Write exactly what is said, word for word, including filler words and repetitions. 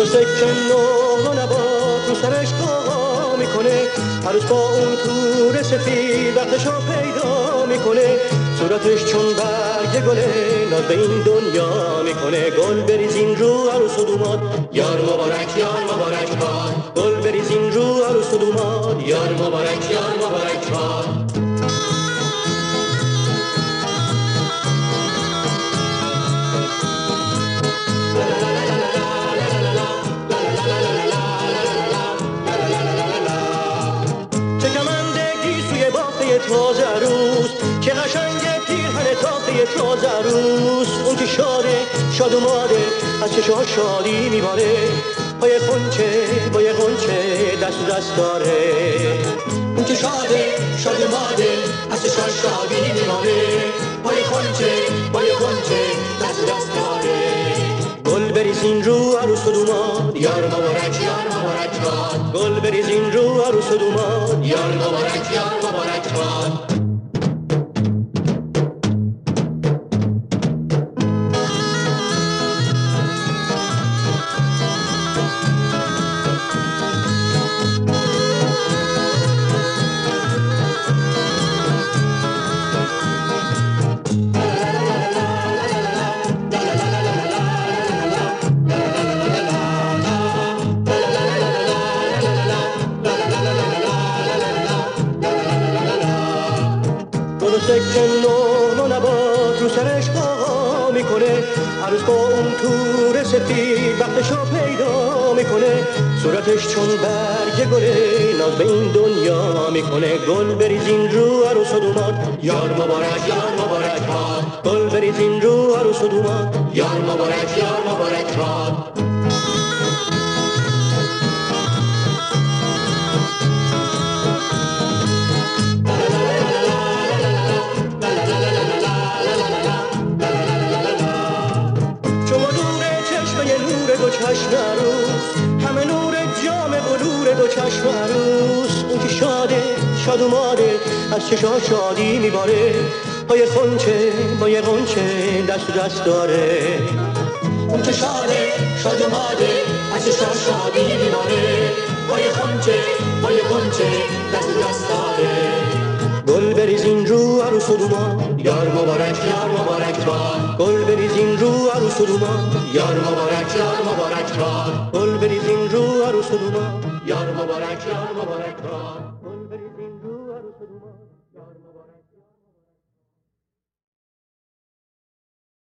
سکه نو نبات رو سرش قاقا میکنه، عروس با اون تور سفید وقتشو پیدا میکنه، صورتش چون برگ گله ناز به این دنیا میکنه. گل بریزین رو عروس و دوماد، یار مبارک یار مبارک باد. گل بریزین رو عروس و دوماد، یار مبارک یار مبارک باد. تازه عروس که قشنگه پیرهن تازه تازه عروس، اون که شاده شاد و ماده از چشاش شادی میباره، پای خونچه پای خونچه دست و دست داره. اون که شاده شاد و ماده از چشاش شادی میباره، پای خونچه پای خونچه دست و دست داره. گل بریزین رو عروس و دوماد، یار مبارک یار مبارک باد. گل بریزین رو عروس و دوماد، یار مبارک یار مبارک باد. سکه نو نو نبات رو سرش قاقا میکنه، عروس با اون تور سفید وقتشو پیدا میکنه، صورتش چون برگ گله ناز به این دنیا میکنه. گل بریزین رو عروس و دوماد، یار مبارک یار مبارک باد. گل بریزین رو عروس و دوماد، یار مبارک یار مبارک باد. دو چشم عروس همه نور جام بلور دو چشم عروس، اون که شاده شاد و ماده از چشا شادی میباره، پای خونچه پای خونچه دست و دست داره. اون که شاده شاد و ماده از چشا شادی میباره، پای خونچه پای خونچه دست و دست داره. گل بریزین رو عروس و دوماد، یار مبارک یار مبارک باد. گل بریزین رو عروس و دوماد، یار مبارک یار مبارک باد. گل بریزین رو عروس و دوماد، یار مبارک یار مبارک باد. گل بریزین رو عروس و دوماد، یار مبارک.